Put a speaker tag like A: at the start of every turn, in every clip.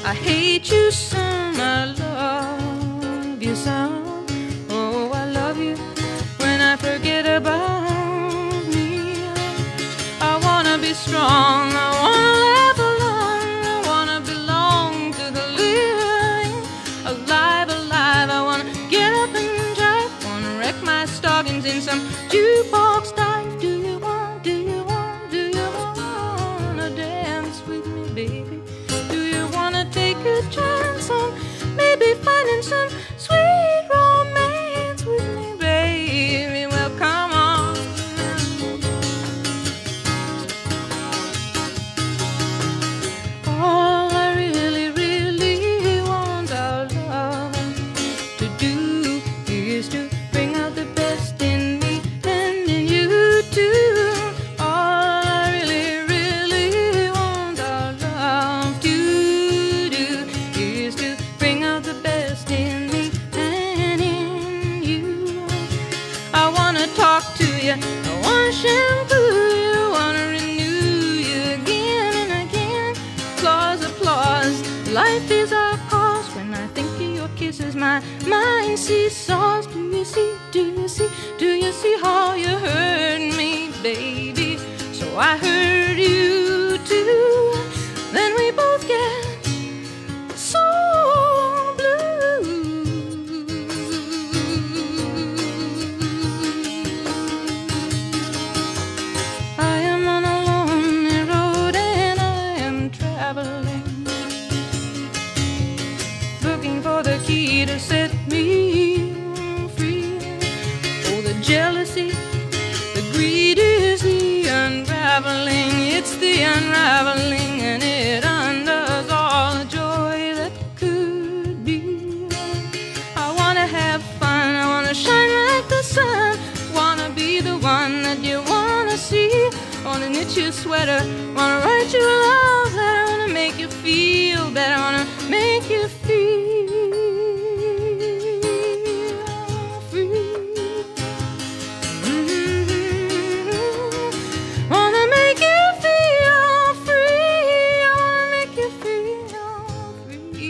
A: I hate you some, I love you some. Oh, I love you when I forget about me. I wanna be strong, I wanna live alone, I wanna belong to the living. Alive, alive, I wanna get up and drive, wanna wreck my stockings in some jukebox dive. Do you wanna dance with me, baby? Do you wanna take a chance on maybe finding some sweet romance with me, baby? Well, come on. All I really, really want our love to do is to bring out the best in me and in you too. All I really, really want our love to do is to bring out the best in me and in you. I wanna talk to you, I wanna shampoo you, I wanna renew you again and again. Applause, applause, life is our cause. When I think of your kisses, my mind seesaws. Do you see, do you see, do you see how you hurt me, baby? So I hurt you too. Then we both get so blue. I am on a lonely road and I am traveling, looking for the key to set me free. Oh, the jealousy, the greed is the unraveling. It's the unraveling, and it undoes all the joy that could be. I wanna have fun, I wanna shine like the sun, wanna be the one that you wanna see. Wanna knit your sweater, wanna write you a love letter, wanna make you feel better, wanna make you feel free. Wanna make you feel free, I wanna make you feel free.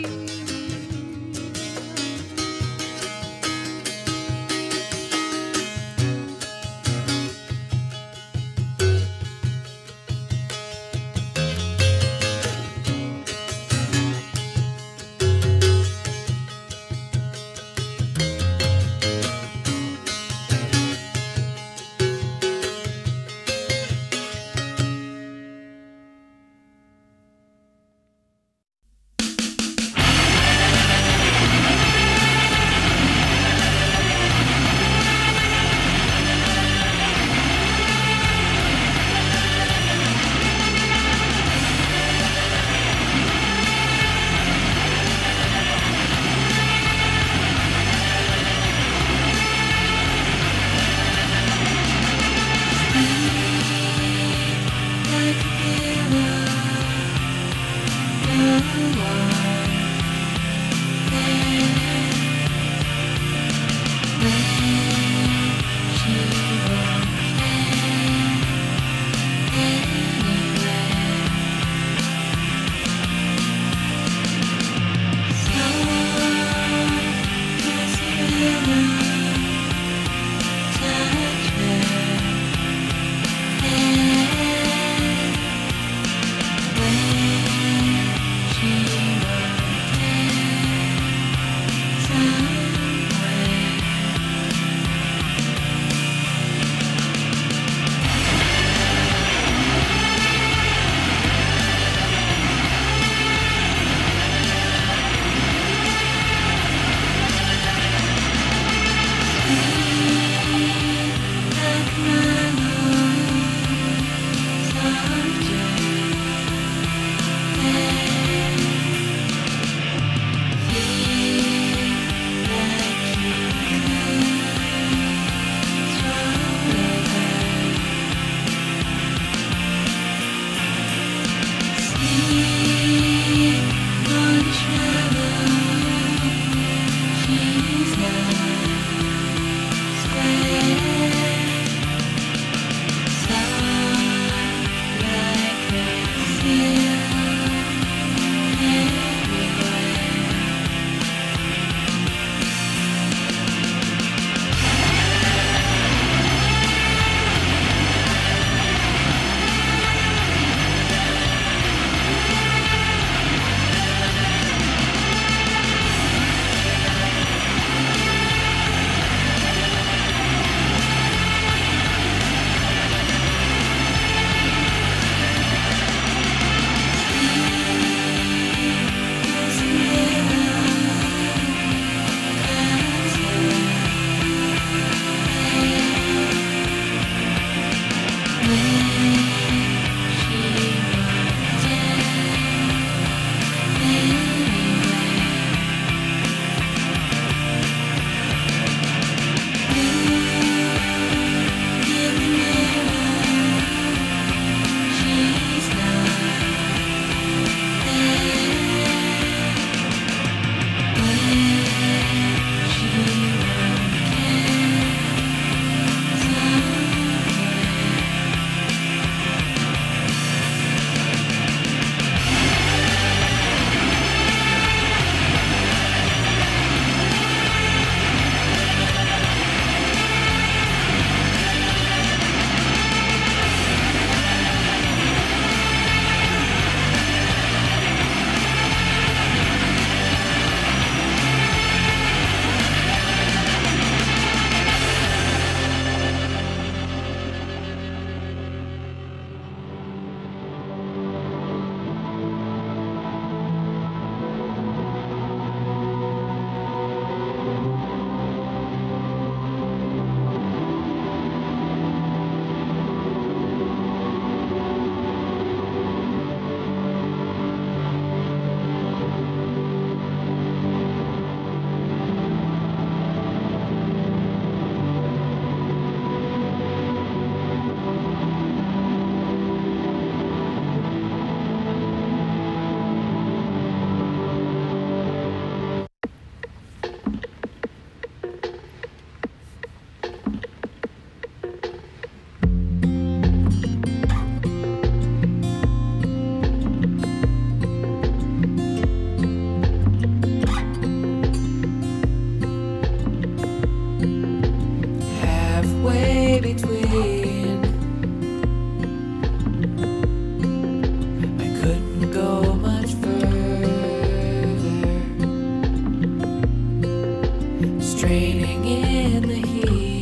B: straining in the heat,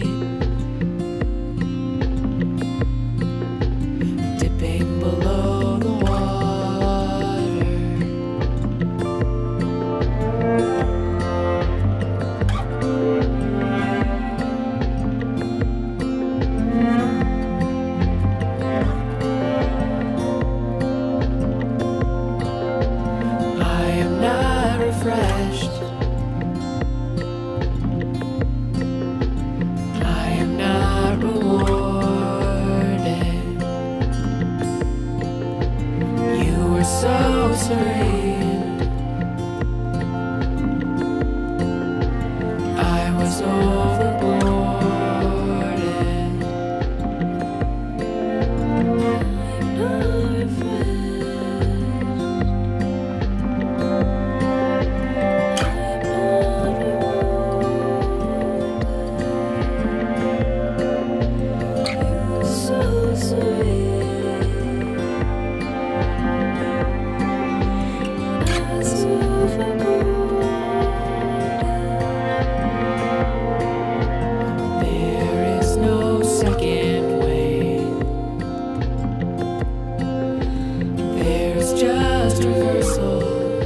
B: dipping below the water. I am not refreshed. I am not rewarded. You were so serene. I was overboarded. I'm not There is no second way. There's just reversal.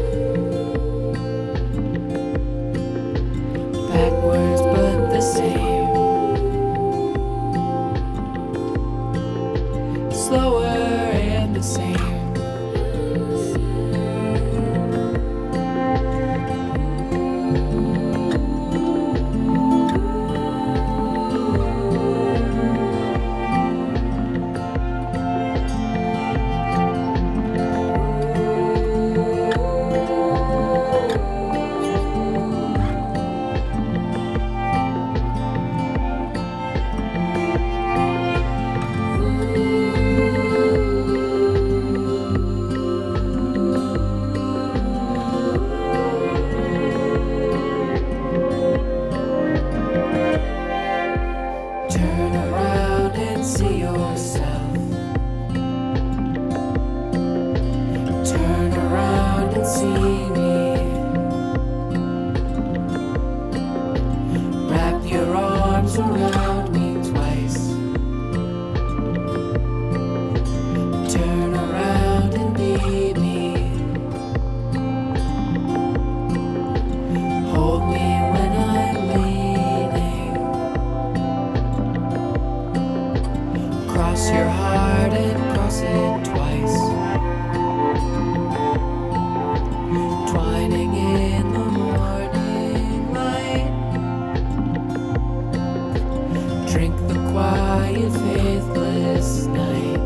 B: Backwards but the same. Slower and the same. Turn around and see yourself. Turn around and see me. Wrap your arms around me twice. Turn around and need me. Hold me when I'm leaning. Cross your heart and cross it twice. Twining in the morning light. Drink the quiet, faithless night.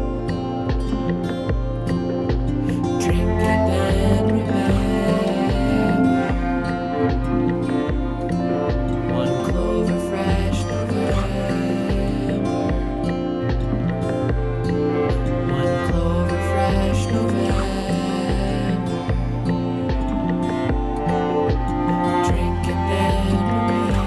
B: Drink it and remember. One clover fresh November. One clover fresh November. Drink and then remember.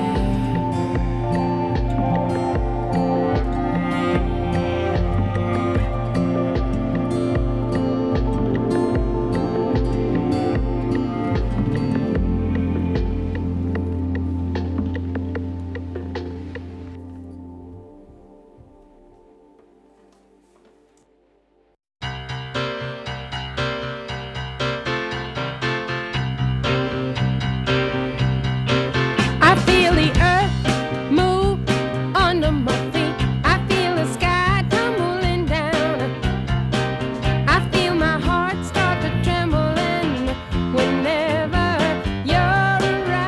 C: I feel the earth move under my feet. I feel the sky tumbling down. I feel my heart start to trembling whenever you're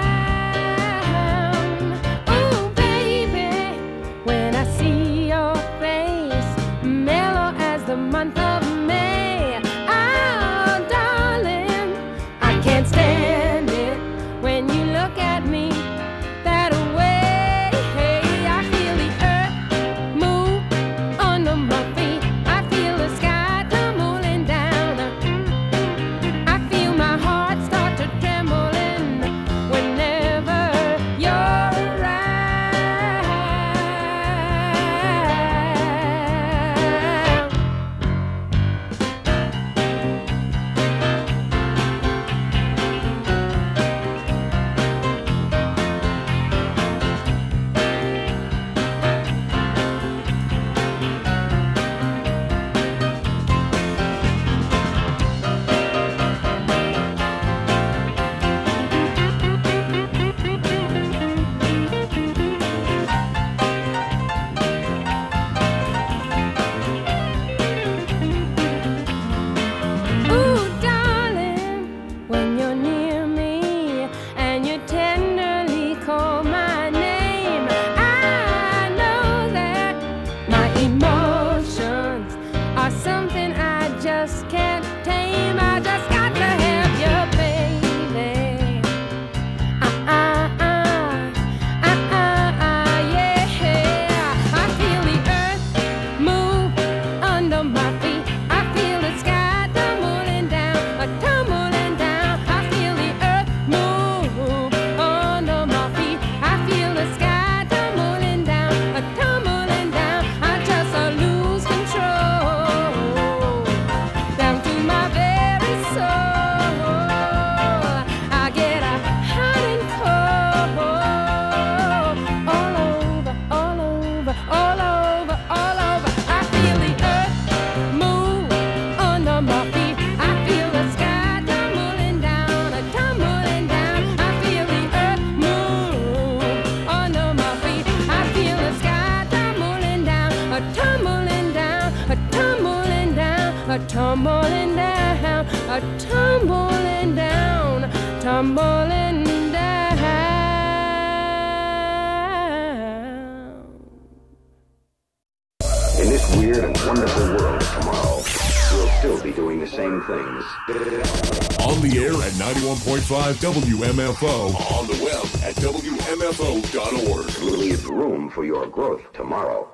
C: around. Oh, baby, when I see your face, mellow as the month of May. Oh, darling, I can't stand it when you look at me that way. I feel the earth move under my feet. I feel the sky tumbling down. I feel my heart start to trembling whenever you're around. tumbling down, tumbling down.
D: In this weird and wonderful world of tomorrow, we'll still be doing the same things.
E: On the air at 91.5 WMFO. On the web at WMFO.org.
D: Leave room for your growth tomorrow.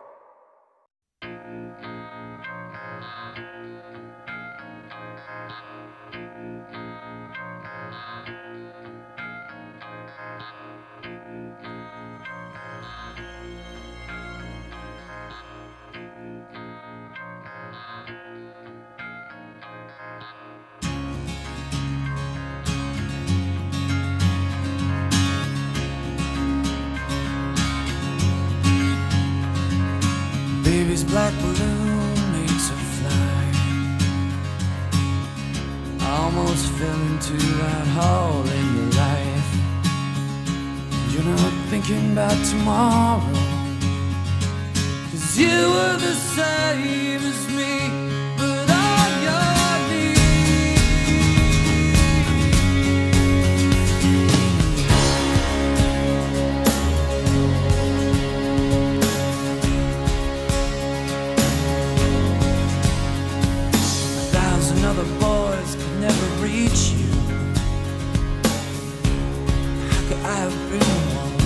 B: Baby's black balloon makes her fly. I almost fell into that hole in your life. And you're not thinking about tomorrow, 'cause you were the same as me, but on your knees. 1,000 other boys could never reach you. How could I have been one?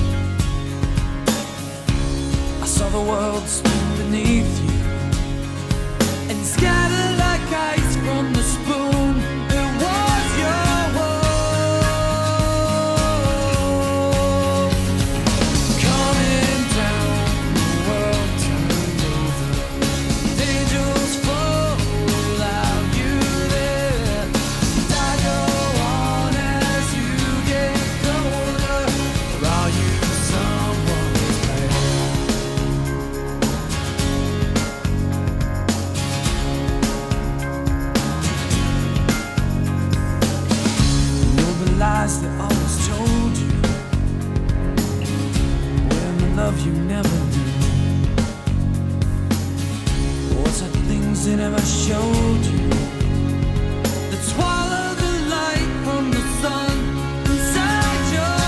B: I saw the world spin beneath you and scatter like ice from the spoon. It was your world. Coming down, the world turned over. Angels fall without you there. And I go on as you get colder. Or are you someone's player? Know the lies they always told you, when the love you never knew. Was it things they never showed you that swallow the light from the sun inside your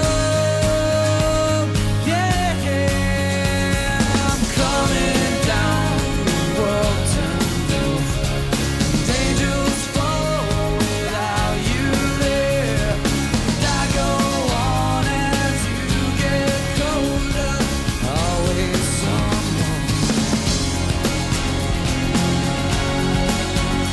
B: room? Yeah, I'm coming down, the world turned over. And angels fall without you there. And I go on as you get colder. Always someone.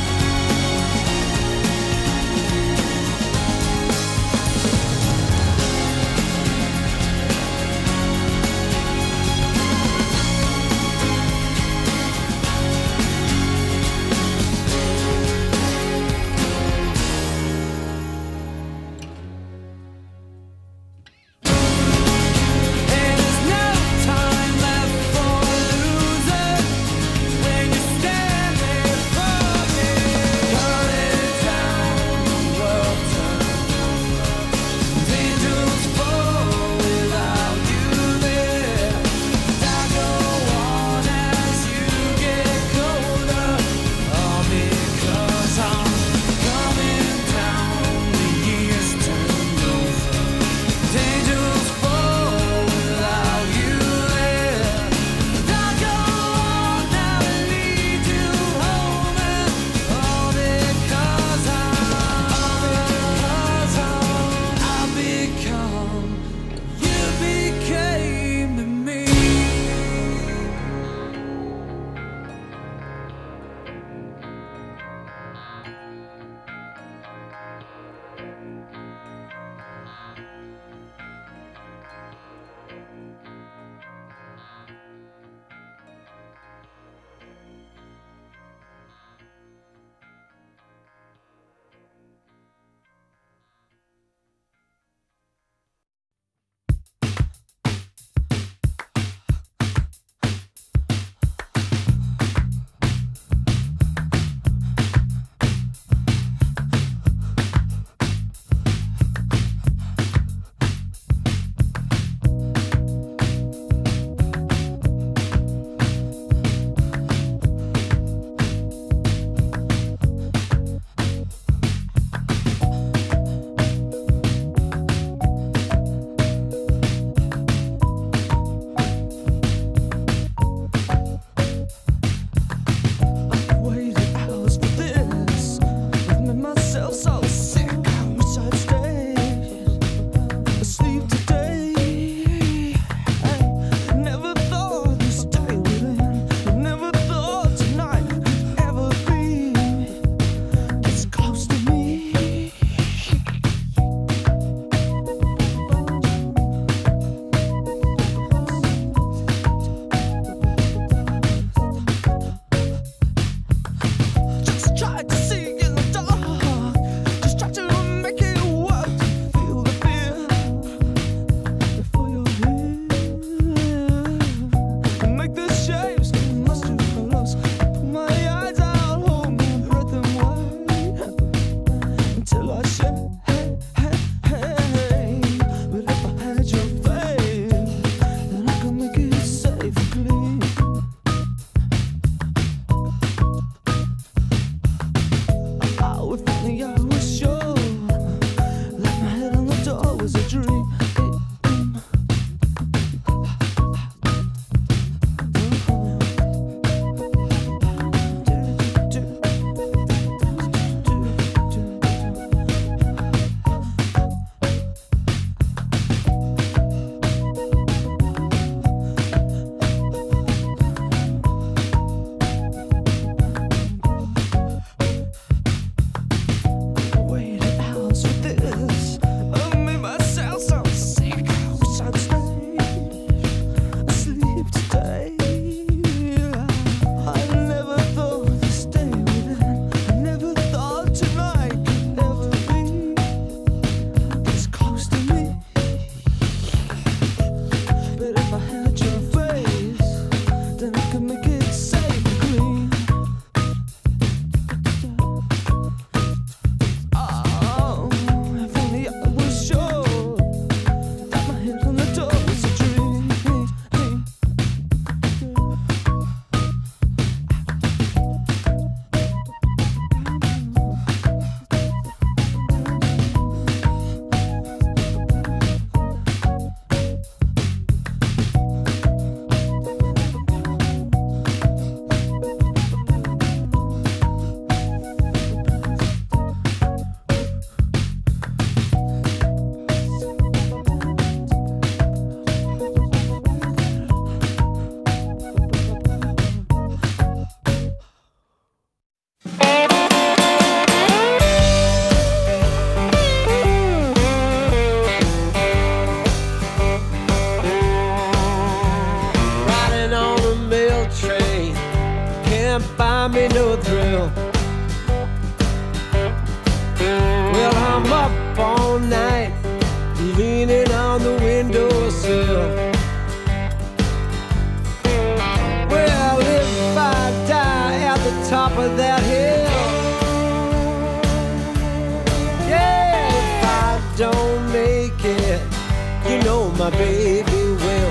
F: know my baby well.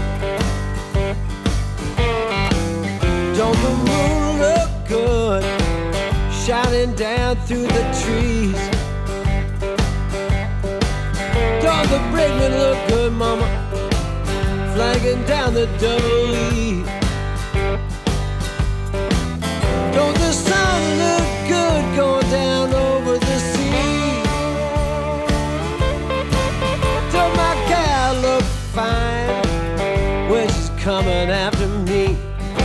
F: Don't the moon look good, shining down through the trees? Don't the brakeman look good, mama, flagging down the double E? Don't the sun look good going down over the sea? Don't my gal look fine when she's coming after me?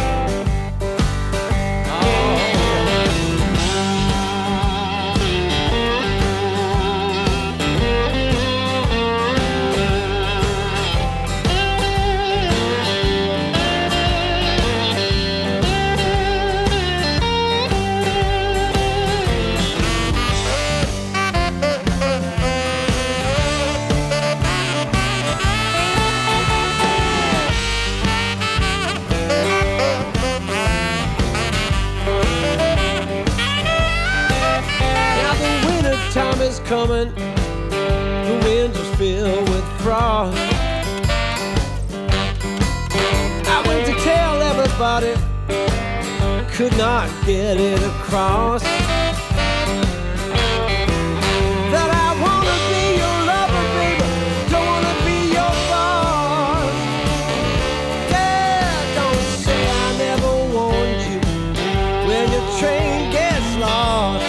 F: Time is coming, the winds are filled with frost. I went to tell everybody, could not get it across, that I wanna be your lover, baby, don't wanna be your boss. Yeah, don't say I never warned you when your train gets lost.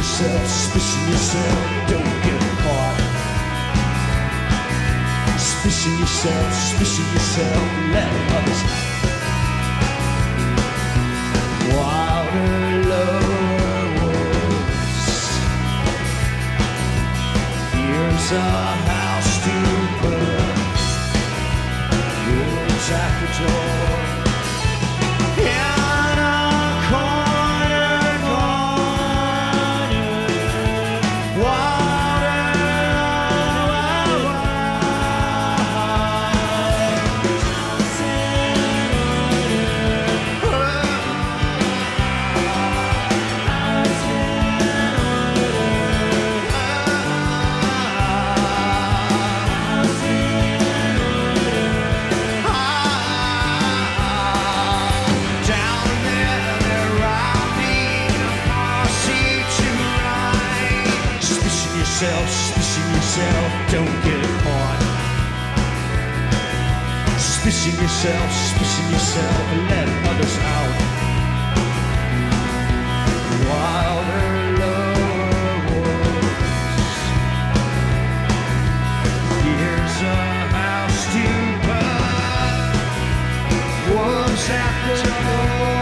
F: yourself, suspicion yourself, don't get caught. Suspicion yourself, let others know. Wilder, lower woods. Here's a house to burn. Wolves at the door. In a corner, Wilder, suspicion yourself, don't get caught. Suspicion yourself, and let others out. Wilder, lower woods. Here's a house to burn. Wolves at the door.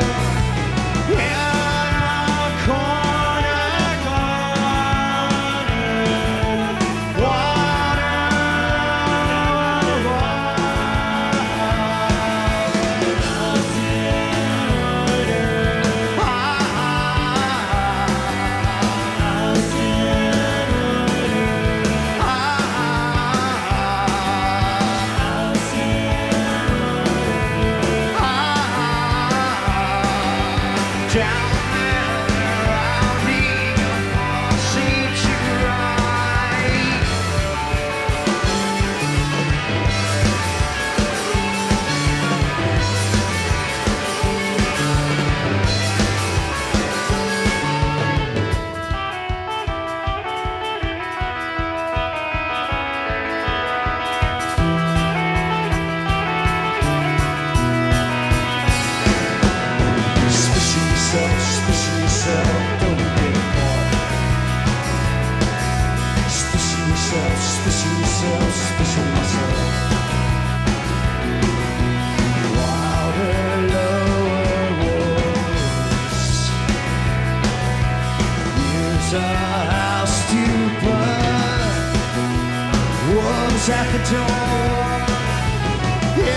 F: At the door, in a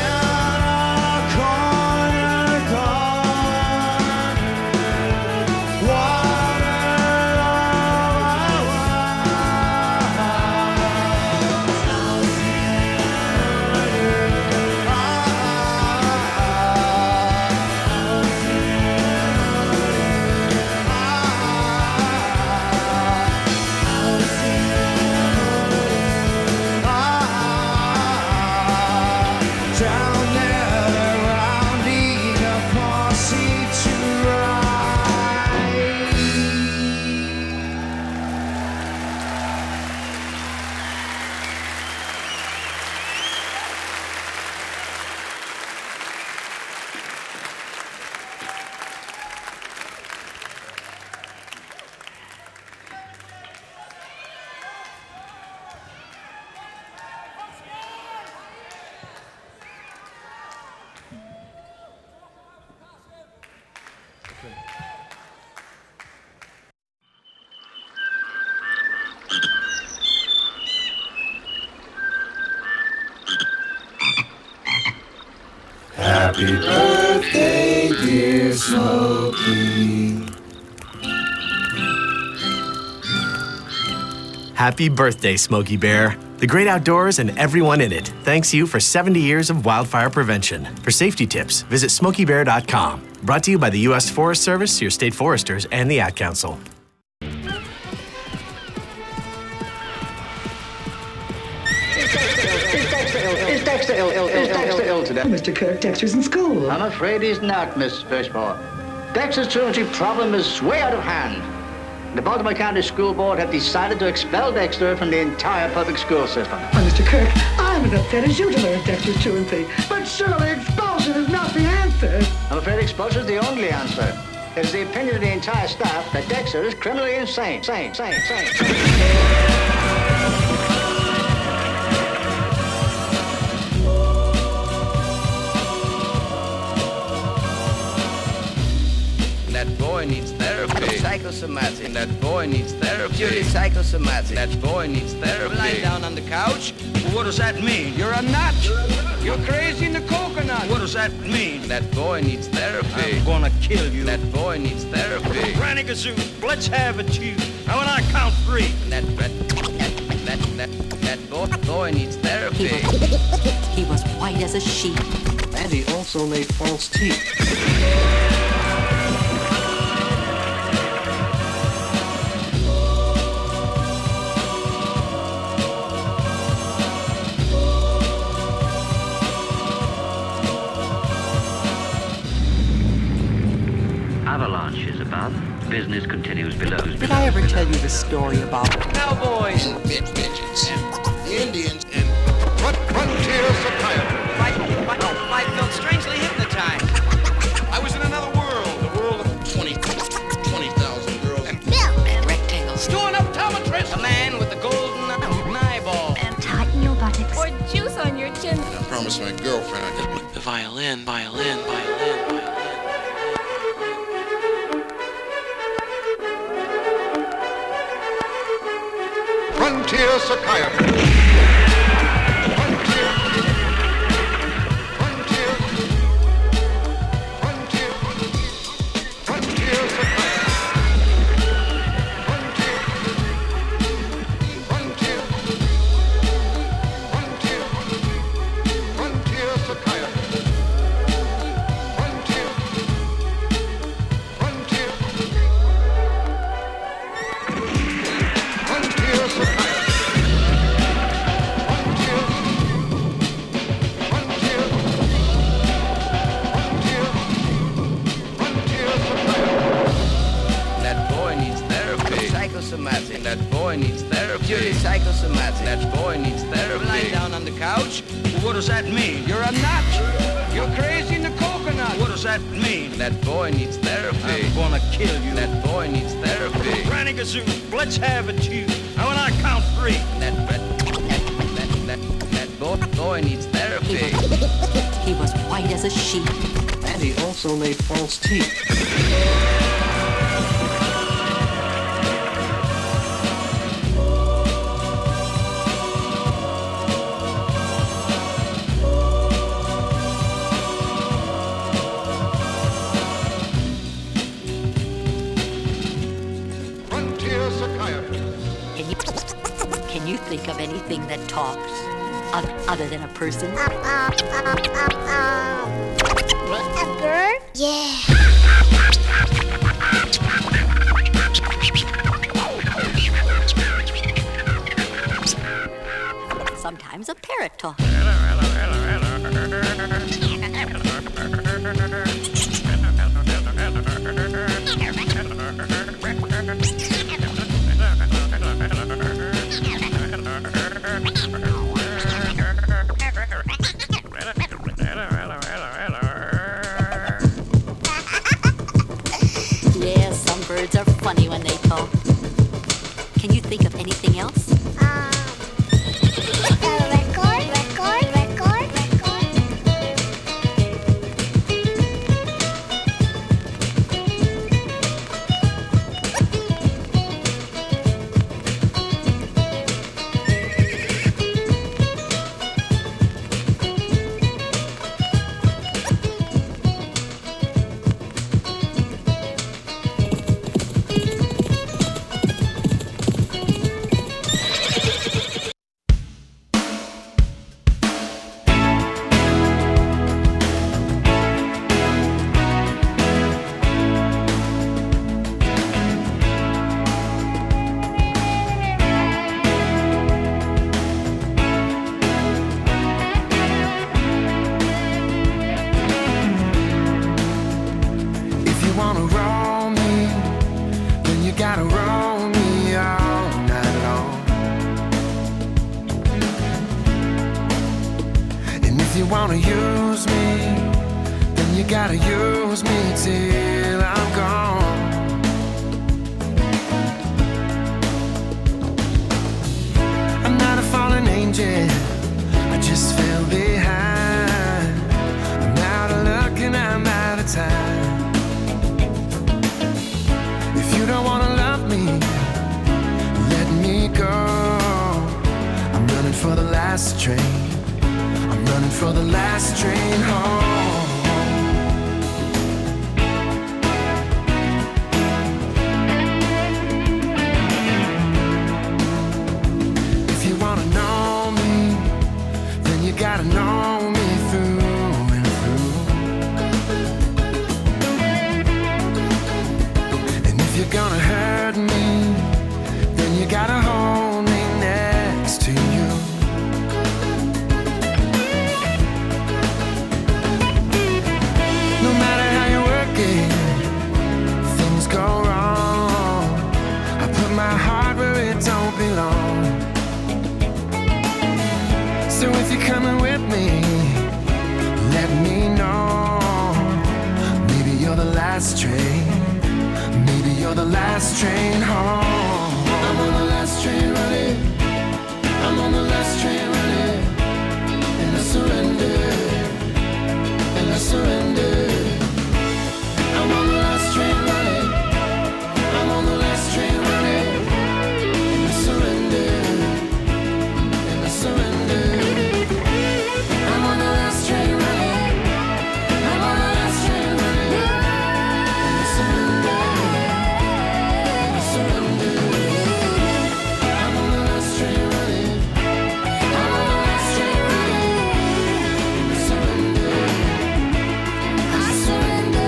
F: corner,
B: Happy birthday, dear Smokey.
G: Happy birthday, Smokey Bear. The great outdoors and everyone in it thanks you for 70 years of wildfire prevention. For safety tips, visit smokeybear.com. Brought to you by the U.S. Forest Service, your state foresters, and the Ad Council.
H: Mr. Kirk, Dexter's in school.
I: I'm afraid he's not, Miss Fishmore. Dexter's truancy problem is way out of hand. The Baltimore County School Board have decided to expel Dexter from the entire public school system.
H: Mr. Kirk, I'm as upset as you to learn Dexter's truancy. But surely expulsion is not the answer.
I: I'm afraid expulsion is the only answer. It is the opinion of the entire staff that Dexter is criminally insane. Sane.
J: That boy needs therapy. Psychosomatic. That boy needs therapy. Purely psychosomatic. That boy needs therapy. Lying down on the couch.
K: What does that mean? You're a nut. You're crazy in the coconut. What does that mean?
J: That boy needs therapy.
K: I'm gonna kill you.
J: That boy needs therapy.
K: Granny Gazoo, let's have it, you. And when I count 3.
J: That boy needs therapy.
L: He was white as a sheet.
M: And he also made false teeth.
N: Avalanche is above. Business continues below.
L: Did I ever tell you the story about
K: cowboys
O: and midgets and Indians and frontier psychiatry?
K: I felt strangely hypnotized.
O: I was in another world, the world of 20,000 girls and
L: rectangles.
K: Doing optometrist. A man with the golden eyeball.
P: And tighten your buttocks.
C: Or juice on your chin.
O: I promised my girlfriend I could.
B: The violin.
O: Frontier psychiatry.
J: That boy needs therapy. Purely psychosomatic. That boy needs therapy.
K: Lying down on the couch. What does that mean? You're a nut. You're crazy in the coconut. What does that mean?
J: That boy needs therapy.
K: I'm gonna kill you.
J: That boy needs therapy.
K: Granny Gazoo, let's have it, you. And when I count 3.
J: That boy needs therapy.
L: He was white as a sheet.
M: And he also made false teeth.
L: Can you think of anything that talks other than a person?
P: A bird? Yeah.
L: Sometimes a parrot talks. Yeah, some birds are funny when they talk. Can you think of anything else?
B: gotta roll me all night long. And if you wanna use me, then you gotta use me till I'm I'm gone. I'm not a fallen angel, I just fell behind. I'm out of luck and I'm out of time. If you don't wanna love me, let me go. I'm running for the last train. I'm running for the last train home. If you wanna know me, then you gotta know me through and through. And if you're gonna hurt me, then you gotta hold me next to you. No matter how you work it, things go wrong. I put my heart where it don't belong. So if you're coming with me, let me know. Maybe you're the last train. Maybe you're the last train home. I'm on the last train running. I'm on the last train running. And I surrender. And I surrender. I'm on the last train running. I'm on the last train running. And I surrender. And I surrender. I'm on the last train running. I'm on the last train running. And I surrender. And I surrender. I'm on the last train running. I'm on the last train running. And I surrender. I surrender.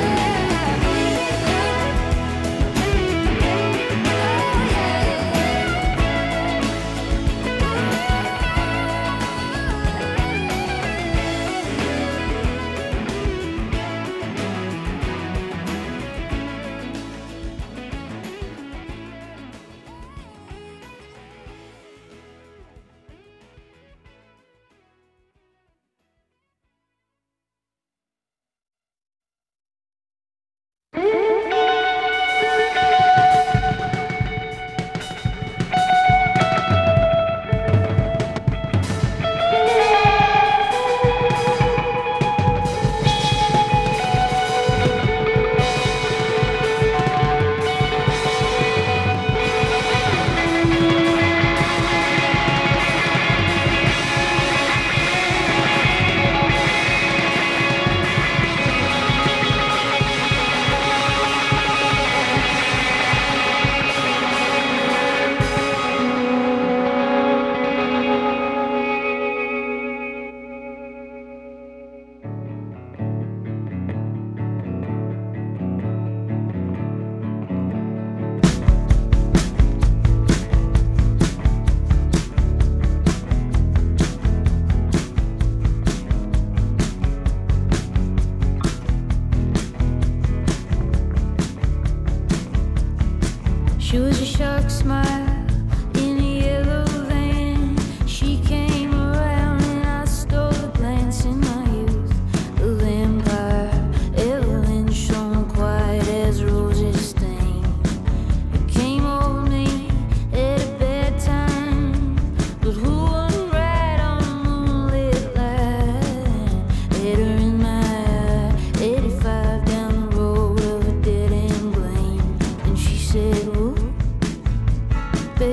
A: She was a shark smile in a yellow van. She came around and I stole a glance in my youth. The vampire Evelyn shone quiet as roses stain. It came over me at a bad time, but who wouldn't ride on a moonlit line? Had her in my eye, 85 down the road of a dead end lane, and she said, "Whoop."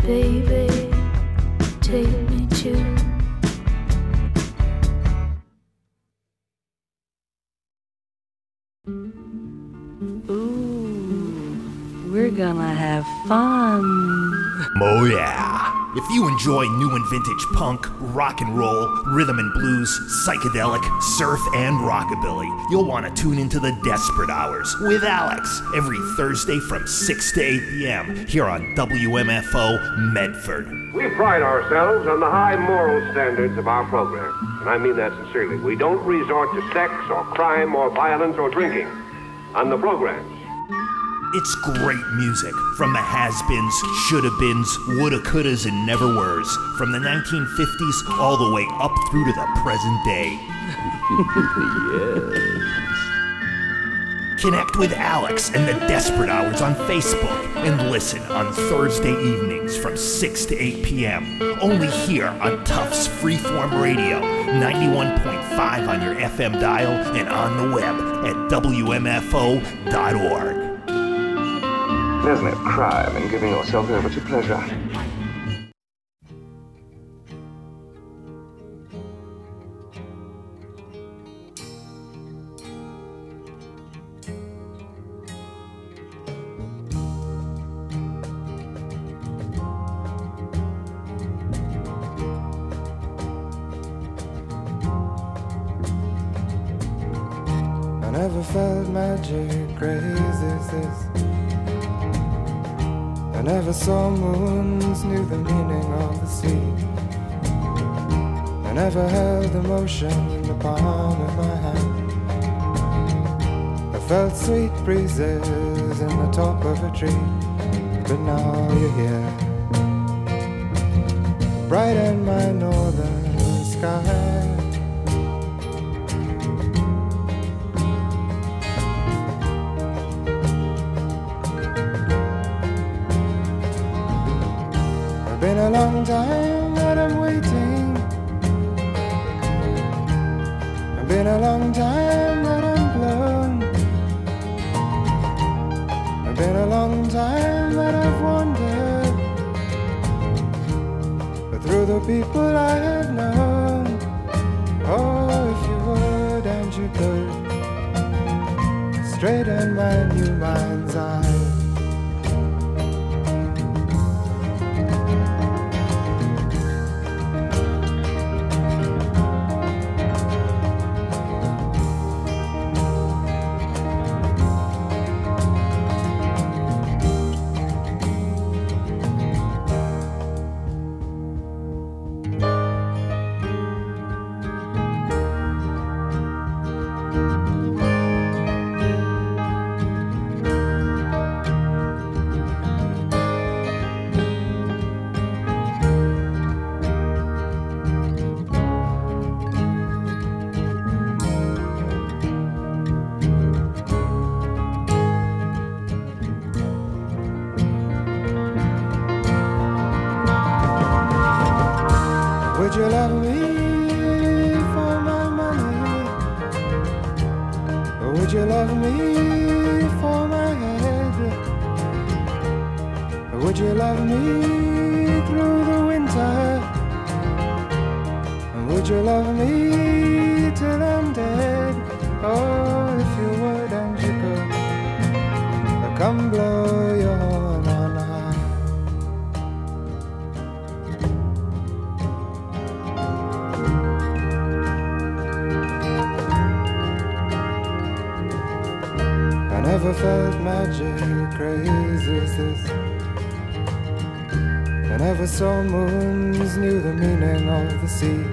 A: baby, take me to.
Q: We're gonna have fun.
R: Oh yeah. If you enjoy new and vintage punk, rock and roll, rhythm and blues, psychedelic, surf, and rockabilly, you'll want to tune into the Desperate Hours with Alex every Thursday from 6 to 8 p.m. here on WMFO Medford.
S: We pride ourselves on the high moral standards of our program, and I mean that sincerely. We don't resort to sex or crime or violence or drinking on the programs.
R: It's great music from the has-beens, shoulda-beens, woulda-couldas, and never-weres, from the 1950s all the way up through to the present day. Yes. Connect with Alex and the Desperate Hours on Facebook and listen on Thursday evenings from 6 to 8 p.m. Only here on Tufts Freeform Radio, 91.5 on your FM dial and on the web at WMFO.org.
T: There's no crime in giving yourself over to pleasure.
U: I never felt magic crazy as this. I never saw moons, knew the meaning of the sea. I never held emotion in the palm of my hand. I felt sweet breezes in the top of a tree. But now you're here, bright in my northern sky. Been a long time that I'm waiting. It's been a long time that I'm blown. It's been a long time that I've wandered, but through the people I have known. Oh, if you would and you could, straighten my new mind's eye. Would you love me for my money? Or would you love me for my head? Or would you love me through the winter? And would you love me till I'm dead? Oh, if you would and you could, I'll come blow your horn on high. I never felt magic crazy as this. I never saw moons, knew the meaning of the sea.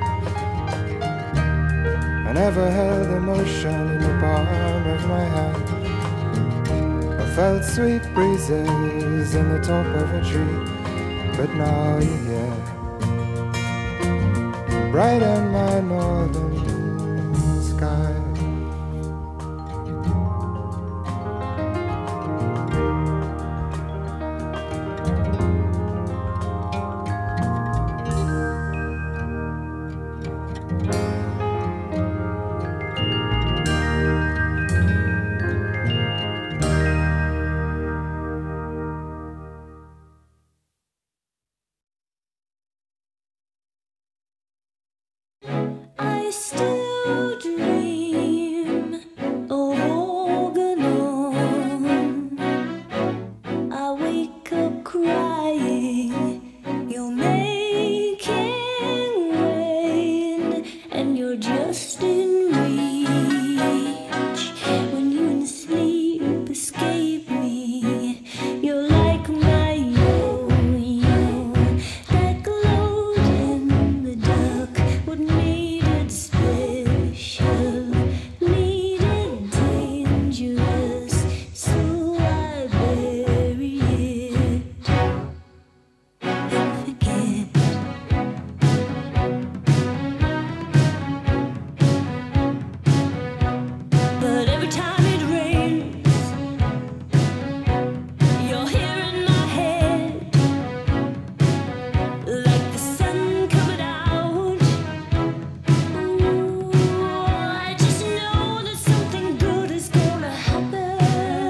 U: I never held emotion in the palm of my hand. I felt sweet breezes in the top of a tree. But now you're here, bright in my northern sky.
E: crying, you're making rain, and you're just in reach. When you in sleep escape me, you're like my yo-yo that glowed in the dark. What made it special, made it dangerous, so I bury it and forget. But every time it rains, you're here in my head, like the sun coming out. Ooh, I just know that something good is gonna happen.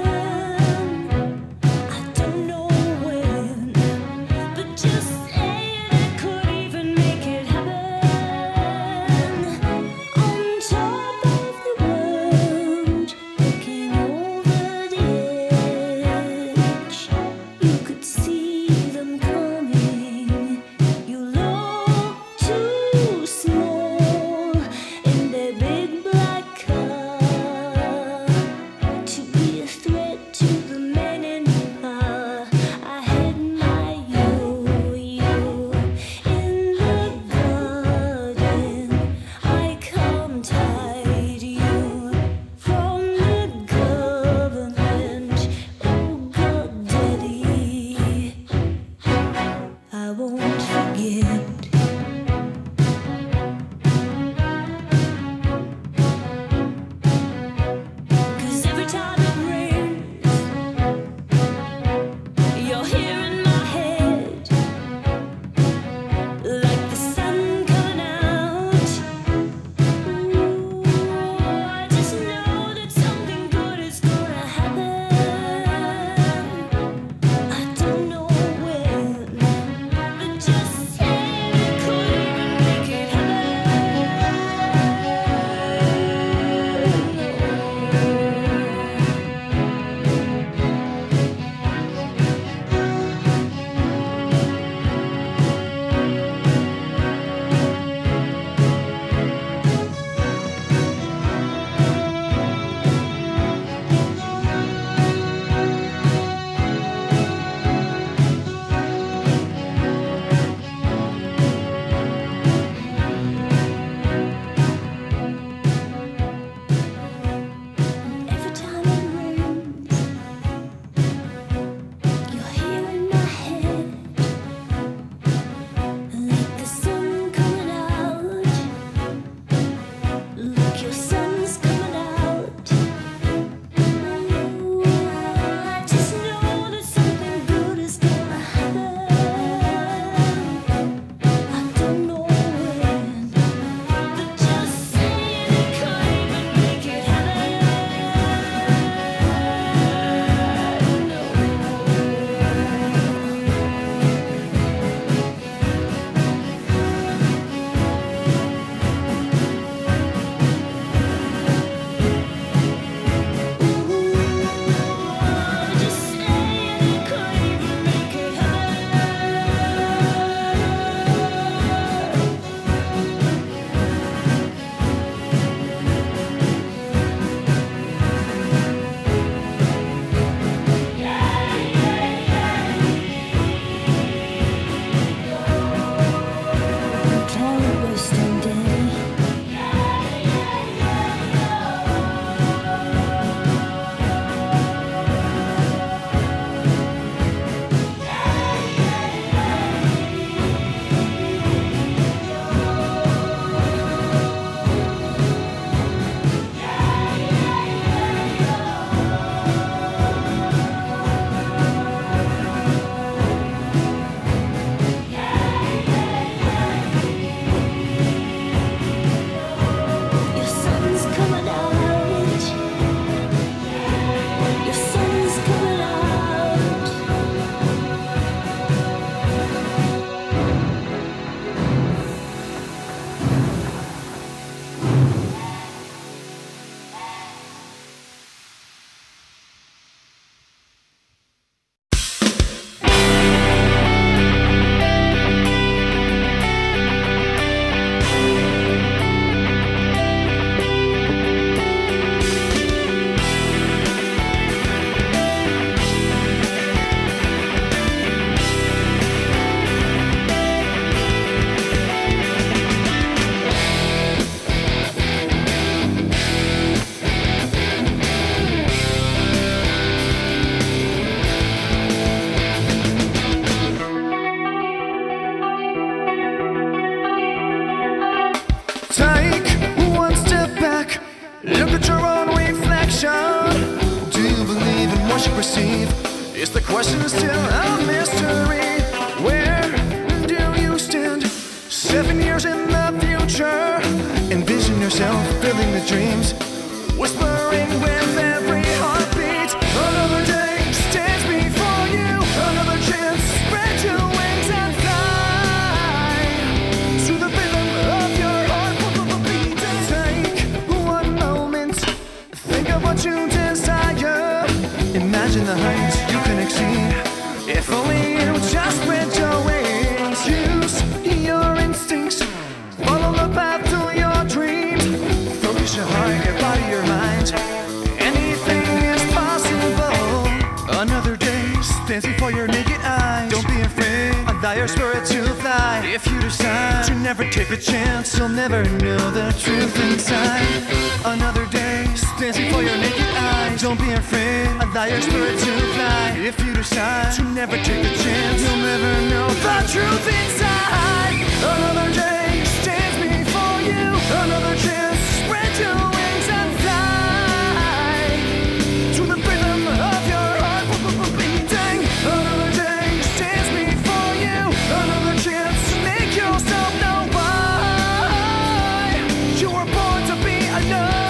E: I don't know when, but just saying I could even make it happen. On top of the world, looking over the edge, you could see them coming. You look too small in their big black car to be a threat to the men in power. I had my yo-yo in the garden. I come hide you from the government. Oh God, Daddy, I won't forget. Cause every time it rains, you're here in my head, like the sun coming out. Ooh, I just know that something good is gonna happen. I don't know when, but just say
D: Look at your own reflection. Do you believe in what you perceive? Is the question still a mystery? Where do you stand? 7 years in the future. Envision yourself building the dreams, whispering with every heartbeat. Another day stands before you. Another chance, spread your wings and fly to the rhythm of your heart. Take one moment, think of what you desire. Imagine the heights you can exceed. If only you just spread your wings. Use your instincts, follow the path to your dreams. Focus your heart, your body, your mind. Anything is possible. Another day stands before your naked eyes. Don't be afraid, allow your spirit to fly. If you decide to never take a chance, you'll never know the truth inside. Another day stands before your naked eyes. Don't be afraid, allow your spirit to fly. If you decide to never take a chance, you'll never know the truth inside. Another day stands before you. Another chance, spread your wings and fly to the rhythm of your heart beating. Another day stands before you. Another chance to make yourself know why you were born to be alive.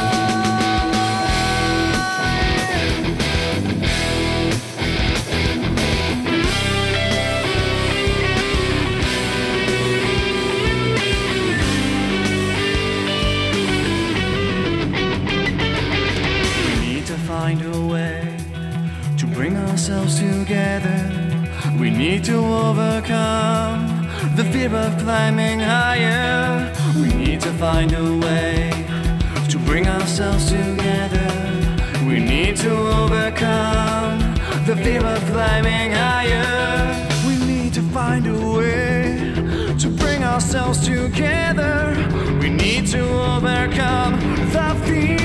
D: Find a way to bring ourselves together. We need to overcome the fear of climbing higher. We need to find a way to bring ourselves together. We need to overcome the fear of climbing higher. We need to find a way to bring ourselves together. We need to overcome the fear